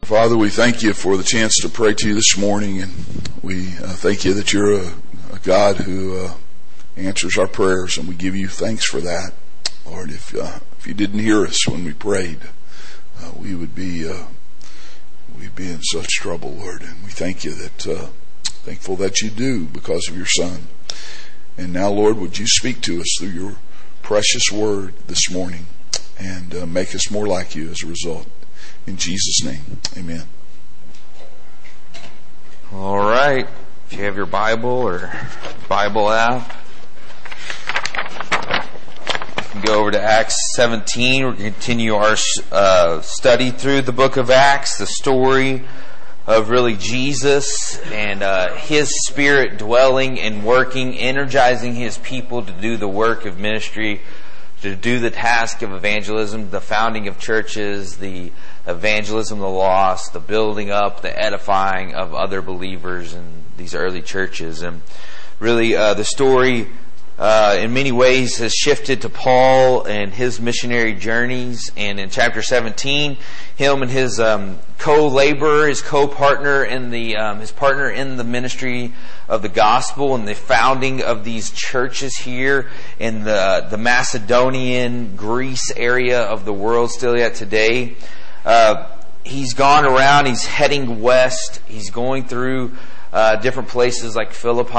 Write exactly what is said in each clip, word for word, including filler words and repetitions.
Father, we thank you for the chance to pray to you this morning, and we uh, thank you that you're a, a God who uh, answers our prayers, and we give you thanks for that. Lord, if uh, if you didn't hear us when we prayed, uh, we would be uh, we'd be in such trouble, Lord. And we thank you that uh, thankful that you do because of your Son. And now, Lord, would you speak to us through your precious word this morning, and uh, make us more like you as a result. In Jesus' name, amen. All right. If you have your Bible or Bible app, you can go over to Acts seventeen. We're going to continue our uh, study through the book of Acts, the story of really Jesus and uh, His Spirit dwelling and working, energizing His people to do the work of ministry, to do the task of evangelism, the founding of churches, the evangelism of the lost, the building up, the edifying of other believers in these early churches. And really uh, the story uh, in many ways has shifted to Paul and his missionary journeys. And in chapter seventeen, him and his um, co-laborer, his co-partner in the um, his partner in the ministry of the gospel and the founding of these churches here in the the Macedonian, Greece area of the world still yet today. Uh, he's gone around, he's heading west, he's going through uh, different places like Philippi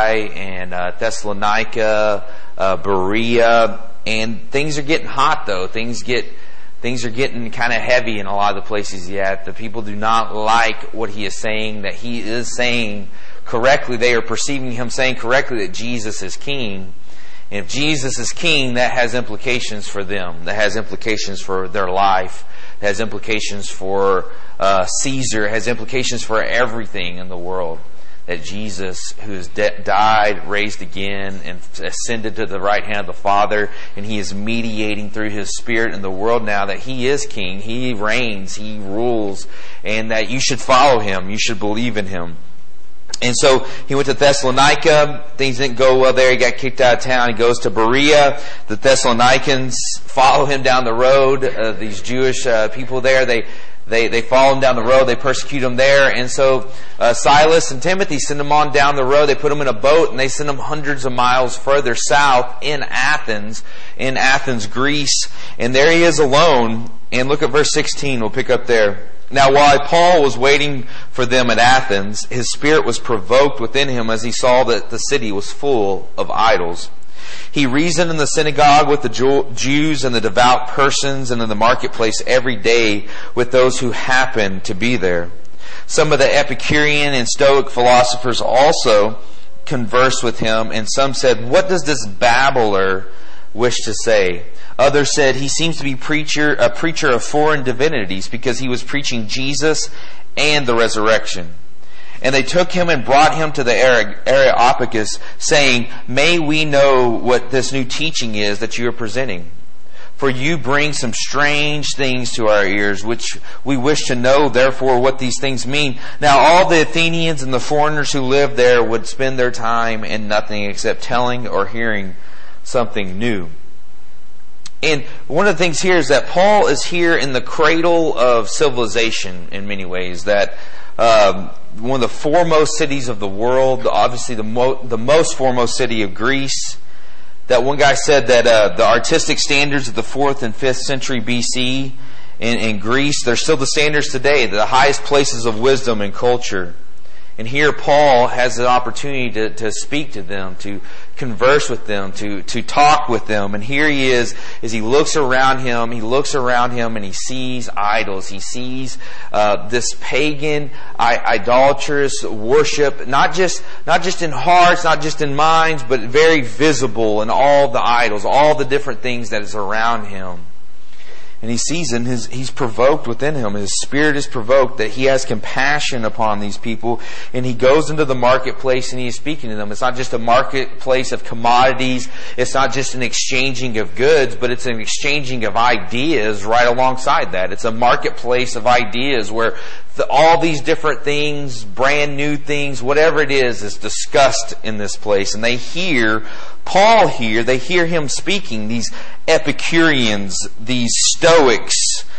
and uh, Thessalonica, uh, Berea, and things are getting hot though. Things get things are getting kind of heavy in a lot of the places he's at. The people do not like what he is saying, that he is saying correctly. They are perceiving him saying correctly that Jesus is king. And if Jesus is king, that has implications for them. That has implications for their life. It has implications for uh, Caesar. It has implications for everything in the world. That Jesus, who has de- died, raised again, and ascended to the right hand of the Father, and He is mediating through His Spirit in the world now, that He is king, He reigns, He rules, and that you should follow Him, you should believe in Him. And so he went to Thessalonica. Things didn't go well there. He got kicked out of town. He goes to Berea. The Thessalonians follow him down the road. Uh, these Jewish uh, people there, they they they follow him down the road. They persecute him there. And so uh, Silas and Timothy send him on down the road. They put him in a boat and they send him hundreds of miles further south in Athens, in Athens, Greece. And there he is alone. And look at verse sixteen. We'll pick up there. Now, while Paul was waiting for them at Athens, his spirit was provoked within him as he saw that the city was full of idols. He reasoned in the synagogue with the Jews and the devout persons, and in the marketplace every day with those who happened to be there. Some of the Epicurean and Stoic philosophers also conversed with him, and some said, "What does this babbler wish to say?" Others said, "He seems to be preacher, a preacher of foreign divinities, because he was preaching Jesus and the resurrection." And they took him and brought him to the Areopagus, saying, "May we know what this new teaching is that you are presenting? For you bring some strange things to our ears, which we wish to know, therefore, what these things mean." Now all the Athenians and the foreigners who lived there would spend their time in nothing except telling or hearing something new. And one of the things here is that Paul is here in the cradle of civilization in many ways. That um, one of the foremost cities of the world, obviously the, mo- the most foremost city of Greece. That one guy said that uh, the artistic standards of the fourth and fifth century B C in, in Greece, they're still the standards today, the highest places of wisdom and culture. And here Paul has an opportunity to, to speak to them, to converse with them, to, to talk with them. And here he is, as he looks around him, he looks around him and he sees idols. He sees uh, this pagan, I- idolatrous worship, not just not just in hearts, not just in minds, but very visible in all the idols, all the different things that is around him. And he sees it, and his, he's provoked within him. His spirit is provoked that he has compassion upon these people. And he goes into the marketplace and he is speaking to them. It's not just a marketplace of commodities. It's not just an exchanging of goods, but it's an exchanging of ideas right alongside that. It's a marketplace of ideas where the, all these different things, brand new things, whatever it is, is discussed in this place. And they hear Paul here, they hear him speaking, these Epicureans, these Stoics,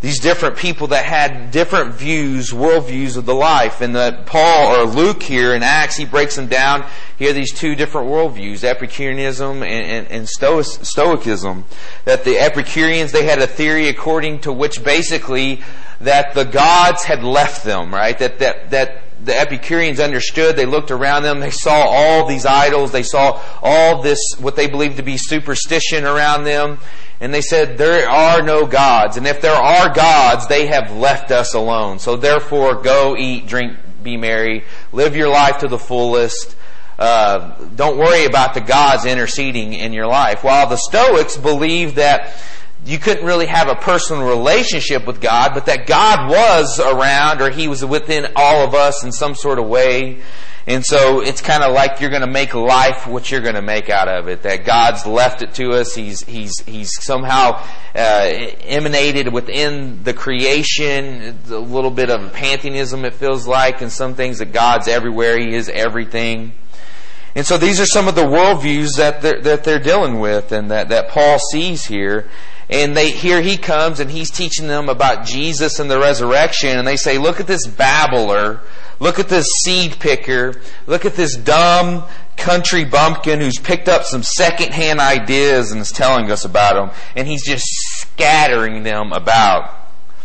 these different people that had different views, worldviews of the life. And that Paul, or Luke here in Acts, he breaks them down. Here are these two different worldviews, Epicureanism and, and, and Stoic, Stoicism. That the Epicureans, they had a theory according to which basically that the gods had left them, right? That, that, that the Epicureans understood, they looked around them, they saw all these idols, they saw all this, what they believed to be superstition around them. And they said, there are no gods. And if there are gods, they have left us alone. So therefore, go eat, drink, be merry, live your life to the fullest. Uh, don't worry about the gods interceding in your life. While the Stoics believed that you couldn't really have a personal relationship with God, but that God was around, or He was within all of us in some sort of way. And so it's kind of like you're going to make life what you're going to make out of it. That God's left it to us. He's He's He's somehow uh, emanated within the creation. A little bit of pantheism, it feels like, and some things that God's everywhere. He is everything. And so these are some of the worldviews that they're, that they're dealing with, and that, that Paul sees here. And they here he comes and he's teaching them about Jesus and the resurrection. And they say, look at this babbler. Look at this seed picker. Look at this dumb country bumpkin who's picked up some secondhand ideas and is telling us about them. And he's just scattering them about.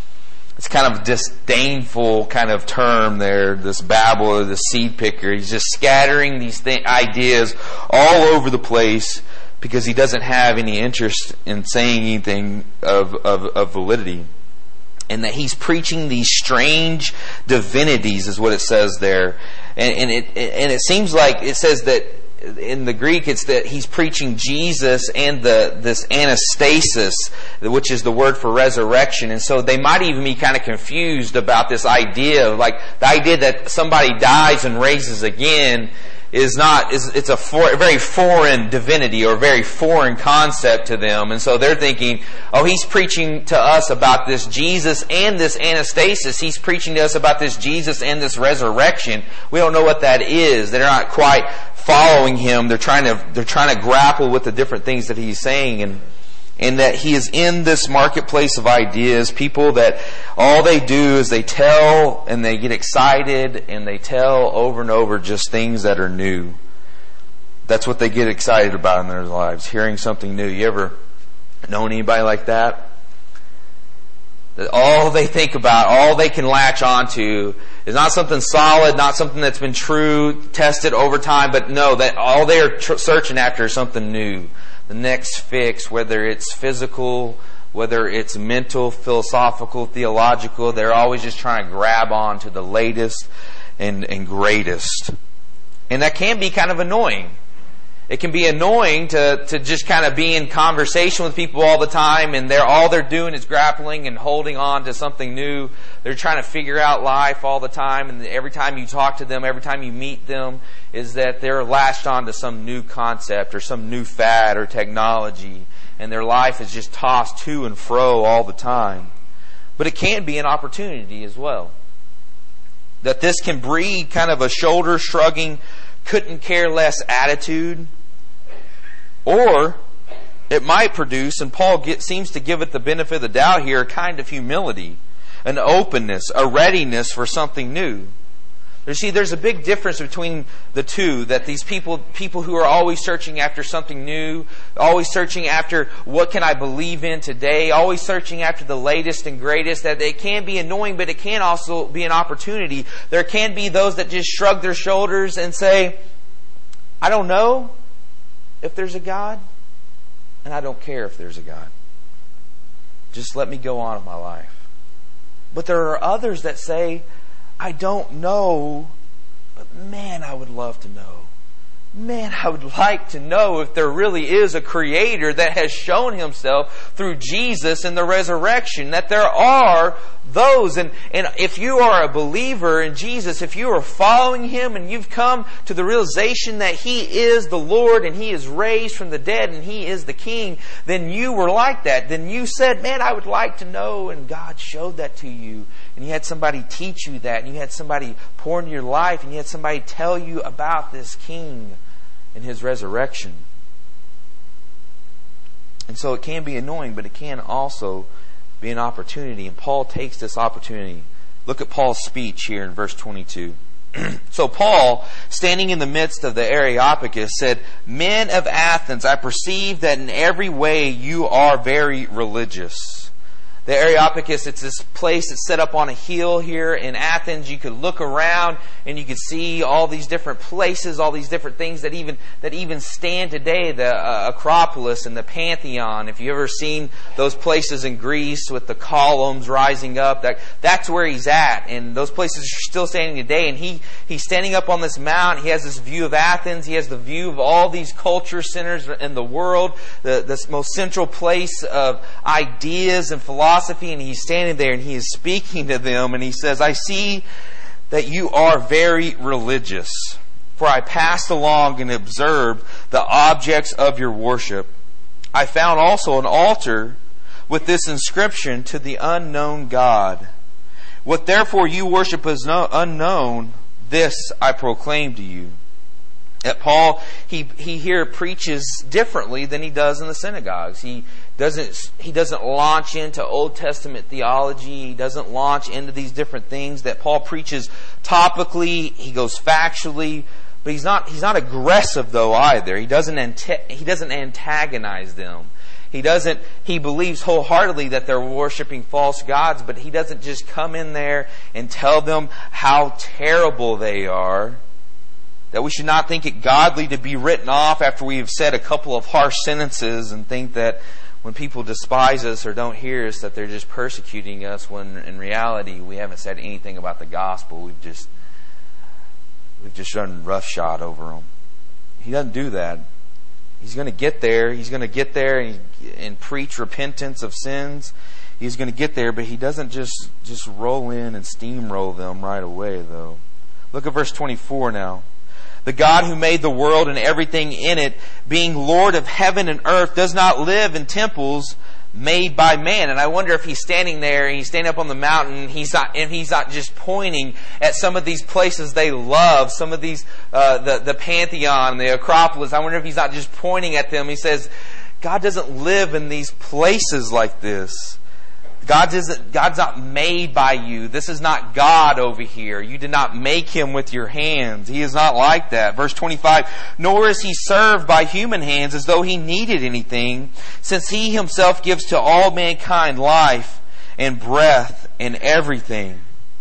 It's kind of a disdainful kind of term there, this babbler, this seed picker. He's just scattering these th- ideas all over the place because he doesn't have any interest in saying anything of, of, of validity. And that he's preaching these strange divinities is what it says there. And, and it and it seems like it says that in the Greek it's that he's preaching Jesus and the this anastasis, which is the word for resurrection. And so they might even be kind of confused about this idea, like the idea that somebody dies and raises again is not is it's a, for, a very foreign divinity or a very foreign concept to them. And so they're thinking, oh, he's preaching to us about this Jesus and this anastasis. He's preaching to us about this Jesus and this resurrection. We don't know what that is. They're not quite following him. They're trying to they're trying to grapple with the different things that he's saying, and and that he is in this marketplace of ideas, people that all they do is they tell and they get excited and they tell over and over just things that are new. That's what they get excited about in their lives, hearing something new. You ever known anybody like that? That all they think about, all they can latch onto is not something solid, not something that's been true, tested over time, but no, that all they're tr- searching after is something new. The next fix, whether it's physical, whether it's mental, philosophical, theological, they're always just trying to grab on to the latest and, and greatest. And that can be kind of annoying. It can be annoying to, to just kind of be in conversation with people all the time, and they're all they're doing is grappling and holding on to something new. They're trying to figure out life all the time, and every time you talk to them, every time you meet them, is that they're latched on to some new concept or some new fad or technology, and their life is just tossed to and fro all the time. But it can be an opportunity as well. That this can breed kind of a shoulder-shrugging, couldn't care less attitude. Or it might produce, and Paul get, seems to give it the benefit of the doubt here, a kind of humility, an openness, a readiness for something new. You see, there's a big difference between the two, that these people, people who are always searching after something new, always searching after what can I believe in today, always searching after the latest and greatest, that it can be annoying, but it can also be an opportunity. There can be those that just shrug their shoulders and say, I don't know if there's a God, and I don't care if there's a God. Just let me go on with my life. But there are others that say, I don't know, but man, I would love to know. Man, I would like to know if there really is a Creator that has shown Himself through Jesus and the resurrection. That there are those. And, and if you are a believer in Jesus, if you are following Him and you've come to the realization that He is the Lord and He is raised from the dead and He is the King, then you were like that. Then you said, man, I would like to know. And God showed that to you. And you had somebody teach you that. And you had somebody pour into your life. And you had somebody tell you about this King and His resurrection. And so it can be annoying, but it can also be an opportunity. And Paul takes this opportunity. Look at Paul's speech here in verse twenty-two. So Paul, standing in the midst of the Areopagus, said, "Men of Athens, I perceive that in every way you are very religious." The Areopagus, it's this place that's set up on a hill here in Athens. You could look around and you could see all these different places, all these different things that even that even stand today. The uh, Acropolis and the Pantheon. If you've ever seen those places in Greece with the columns rising up, that that's where he's at. And those places are still standing today. And he he's standing up on this mount. He has this view of Athens. He has the view of all these culture centers in the world, the this most central place of ideas and philosophy. And he's standing there and he is speaking to them, and he says, "I see that you are very religious, for I passed along and observed the objects of your worship. I found also an altar with this inscription, to the unknown God. What therefore you worship as no, unknown, this I proclaim to you." That Paul, he he here preaches differently than he does in the synagogues. He doesn't he doesn't launch into Old Testament theology. He doesn't launch into these different things that Paul preaches topically. He goes factually, but he's not he's not aggressive though either. He doesn't anta- he doesn't antagonize them. He doesn't he believes wholeheartedly that they're worshiping false gods, but he doesn't just come in there and tell them how terrible they are. That we should not think it godly to be written off after we have said a couple of harsh sentences and think that when people despise us or don't hear us that they're just persecuting us, when in reality we haven't said anything about the gospel. We've just we've just done roughshod over them. He doesn't do that. He's going to get there. He's going to get there and, and preach repentance of sins. He's going to get there, but he doesn't just, just roll in and steamroll them right away, though. Look at verse twenty-four now. "The God who made the world and everything in it, being Lord of heaven and earth, does not live in temples made by man." And I wonder if he's standing there and he's standing up on the mountain, he's not, and he's not just pointing at some of these places they love, some of these, uh, the, the Pantheon, the Acropolis. I wonder if he's not just pointing at them. He says, God doesn't live in these places like this. God isn't, God's not made by you. This is not God over here. You did not make him with your hands. He is not like that. Verse twenty-five, "Nor is he served by human hands as though he needed anything, since he himself gives to all mankind life and breath and everything."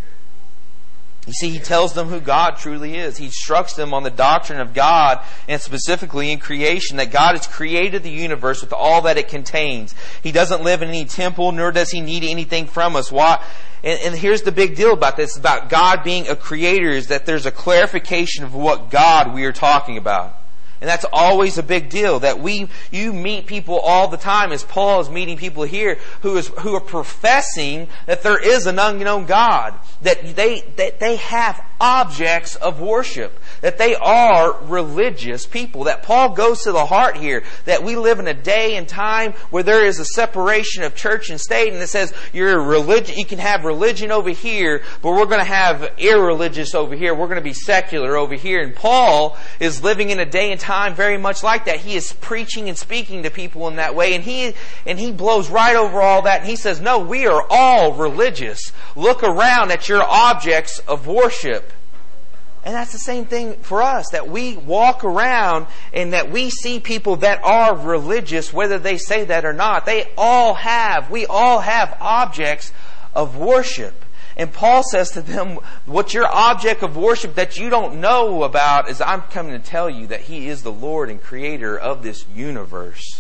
You see, he tells them who God truly is. He instructs them on the doctrine of God, and specifically in creation, that God has created the universe with all that it contains. He doesn't live in any temple, nor does he need anything from us. Why? And, and here's the big deal about this, about God being a creator, is that there's a clarification of what God we are talking about. And that's always a big deal, that we, you meet people all the time, as Paul is meeting people here, who is, who are professing that there is an unknown God, that they, that they have objects of worship, that they are religious people, that Paul goes to the heart here, that we live in a day and time where there is a separation of church and state, and it says you're religion, you can have religion over here, but we're going to have irreligious over here, we're going to be secular over here. And Paul is living in a day and time very much like that. He is preaching and speaking to people in that way, and he and he blows right over all that, and he says, no, we are all religious. Look around at your objects of worship. And that's the same thing for us, that we walk around and that we see people that are religious, whether they say that or not. They all have, we all have objects of worship. And Paul says to them, what your object of worship that you don't know about is I'm coming to tell you that He is the Lord and Creator of this universe.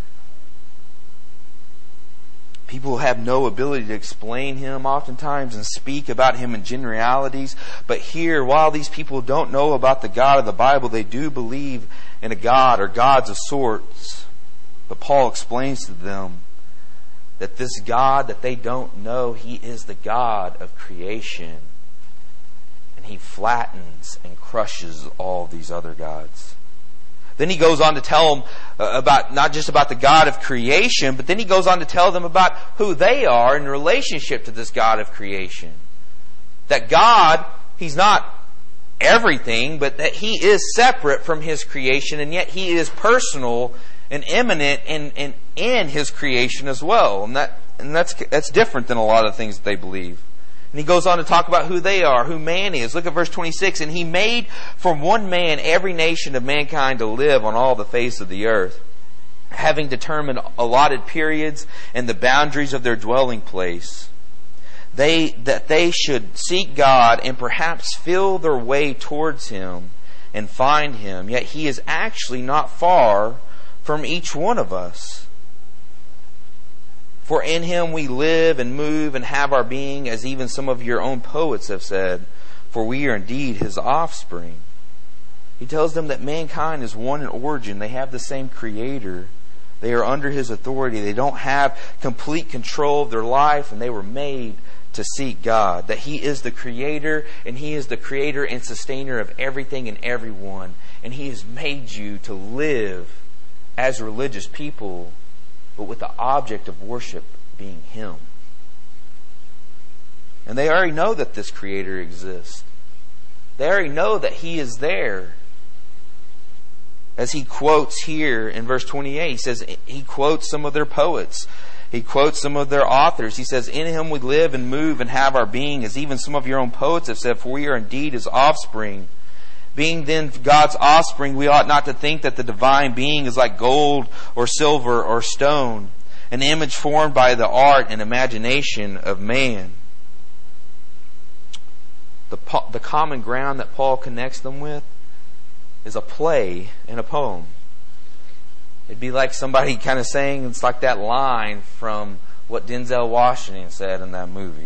People have no ability to explain Him oftentimes and speak about Him in generalities. But here, while these people don't know about the God of the Bible, they do believe in a God or gods of sorts. But Paul explains to them that this God that they don't know, He is the God of creation. And He flattens and crushes all these other gods. Then he goes on to tell them about, not just about the God of creation, but then he goes on to tell them about who they are in relationship to this God of creation. That God, He's not everything, but that He is separate from His creation, and yet He is personal and immanent in, in, in His creation as well. And that And that's that's different than a lot of things that they believe. And he goes on to talk about who they are, who man is. Look at verse twenty-six. And he made from one man every nation of mankind to live on all the face of the earth, having determined allotted periods and the boundaries of their dwelling place. They that they should seek God and perhaps feel their way towards Him and find Him. Yet He is actually not far from each one of us. For in Him we live and move and have our being, as even some of your own poets have said, for we are indeed His offspring. He tells them that mankind is one in origin. They have the same Creator. They are under His authority. They don't have complete control of their life, and they were made to seek God. That He is the Creator, and He is the Creator and Sustainer of everything and everyone. And He has made you to live as religious people, but with the object of worship being Him. And they already know that this Creator exists. They already know that He is there. As he quotes here in verse twenty-eight, he says, he quotes some of their poets. He quotes some of their authors. He says, in Him we live and move and have our being, as even some of your own poets have said, for we are indeed His offspring. Being then God's offspring, we ought not to think that the divine being is like gold or silver or stone, an image formed by the art and imagination of man. The, the common ground that Paul connects them with is a play and a poem. It'd be like somebody kind of saying, it's like that line from what Denzel Washington said in that movie.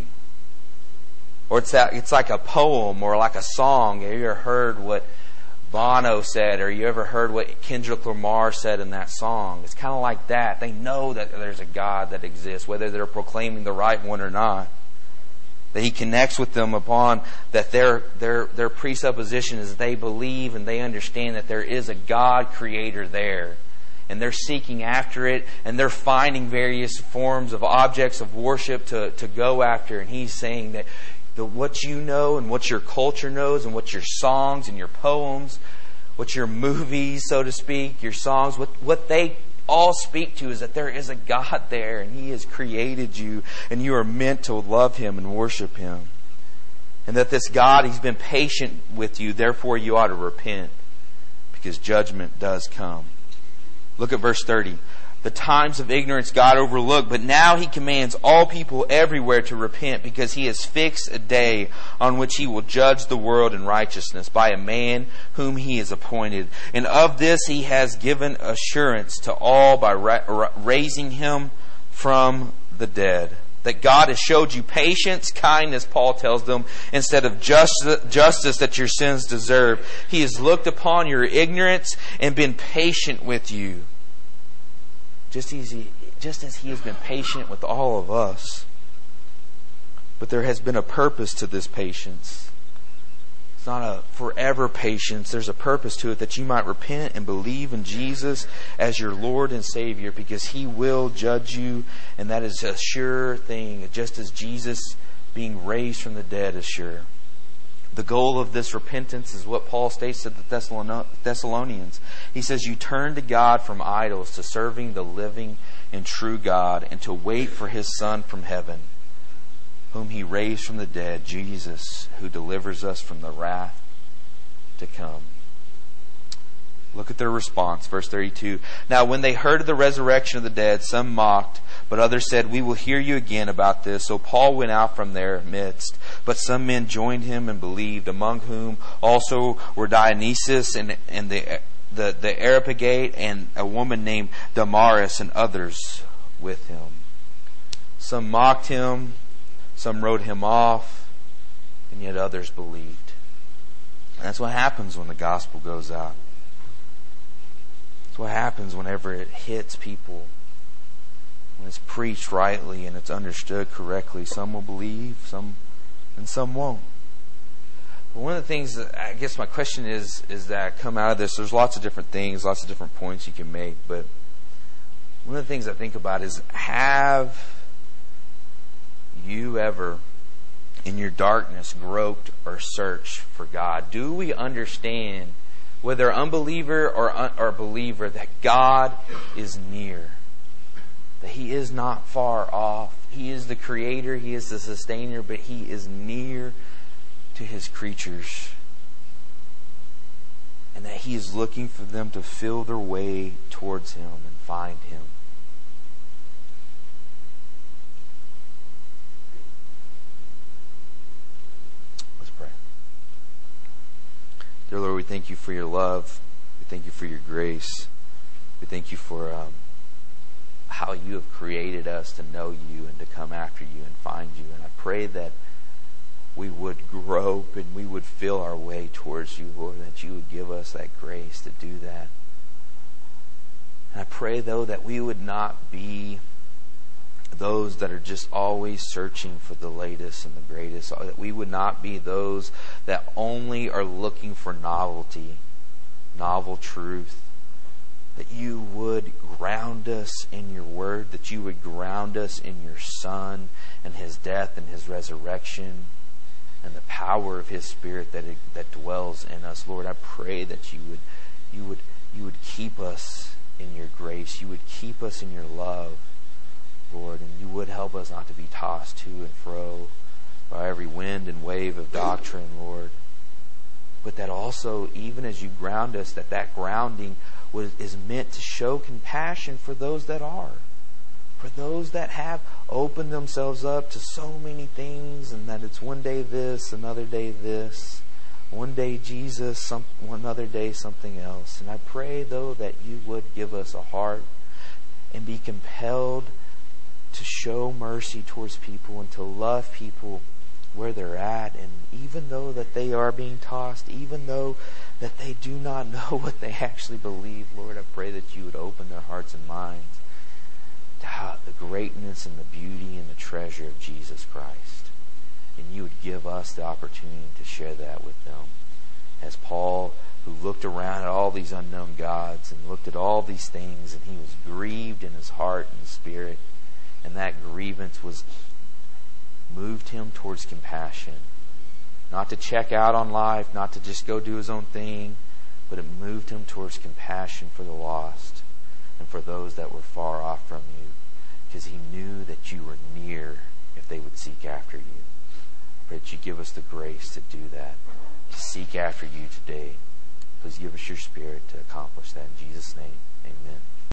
Or it's that it's like a poem or like a song. Have you ever heard what Bono said, or you ever heard what Kendrick Lamar said in that song? It's kind of like that. They know that there's a God that exists, whether they're proclaiming the right one or not. That He connects with them upon that their their their presupposition is they believe and they understand that there is a God Creator there. And they're seeking after it, and they're finding various forms of objects of worship to, to go after. And He's saying that the, what you know and what your culture knows and what your songs and your poems, what your movies, so to speak, your songs, what, what they all speak to is that there is a God there, and He has created you, and you are meant to love Him and worship Him. And that this God, He's been patient with you, therefore you ought to repent, because judgment does come. Look at verse thirty. The times of ignorance God overlooked, but now He commands all people everywhere to repent, because He has fixed a day on which He will judge the world in righteousness by a man whom He has appointed. And of this He has given assurance to all by ra- raising Him from the dead. That God has showed you patience, kindness, Paul tells them, instead of just, justice that your sins deserve. He has looked upon your ignorance and been patient with you. Just as he, just as He has been patient with all of us. But there has been a purpose to this patience. It's not a forever patience. There's a purpose to it, that you might repent and believe in Jesus as your Lord and Savior, because He will judge you, and that is a sure thing, just as Jesus being raised from the dead is sure. The goal of this repentance is what Paul states to the Thessalonians. He says, you turn to God from idols to serving the living and true God, and to wait for His Son from heaven, whom He raised from the dead, Jesus, who delivers us from the wrath to come. Look at their response, verse thirty-two. Now when they heard of the resurrection of the dead, some mocked, but others said, we will hear you again about this. So Paul went out from their midst. But some men joined him and believed, among whom also were Dionysius and, and the, the, the Areopagite, and a woman named Damaris, and others with him. Some mocked him, some wrote him off, and yet others believed. And that's what happens when the gospel goes out. That's what happens whenever it hits people. When it's preached rightly and it's understood correctly. Some will believe, some and some won't. But one of the things that I guess my question is, is that come out of this, there's lots of different things, lots of different points you can make, but one of the things I think about is, have you ever in your darkness groped or searched for God? Do we understand, whether unbeliever or, un- or believer, that God is near? That He is not far off, He is the creator, He is the sustainer, but He is near to His creatures. And that He is looking for them to feel their way towards Him and find Him. Let's pray. Dear Lord, we thank You for Your love. We thank You for Your grace. We thank You for um, how You have created us to know You and to come after You and find You. And I pray that we would grope and we would feel our way towards You, Lord, that You would give us that grace to do that. And I pray, though, that we would not be those that are just always searching for the latest and the greatest. That we would not be those that only are looking for novelty, novel truth. That You would ground us in Your Word, that You would ground us in Your Son and His death and His resurrection, and the power of His Spirit that it, that dwells in us. Lord, I pray that You would, you would, you would keep us in Your grace. You would keep us in Your love, Lord, and You would help us not to be tossed to and fro by every wind and wave of doctrine, Lord. But that also, even as You ground us, that that grounding was is meant to show compassion for those that are. For those that have opened themselves up to so many things, and that it's one day this, another day this, one day Jesus, some, another day something else. And I pray, though, that You would give us a heart and be compelled to show mercy towards people and to love people where they're at. And even though that they are being tossed, even though that they do not know what they actually believe, Lord, I pray that You would open their hearts and minds to the greatness and the beauty and the treasure of Jesus Christ. And You would give us the opportunity to share that with them. As Paul, who looked around at all these unknown gods and looked at all these things, and he was grieved in his heart and spirit, and that grievance was moved him towards compassion. Not to check out on life, not to just go do his own thing, but it moved him towards compassion for the lost and for those that were far off from You, because he knew that You were near if they would seek after You. I pray that You give us the grace to do that, to seek after You today. Please give us Your Spirit to accomplish that. In Jesus' name, amen.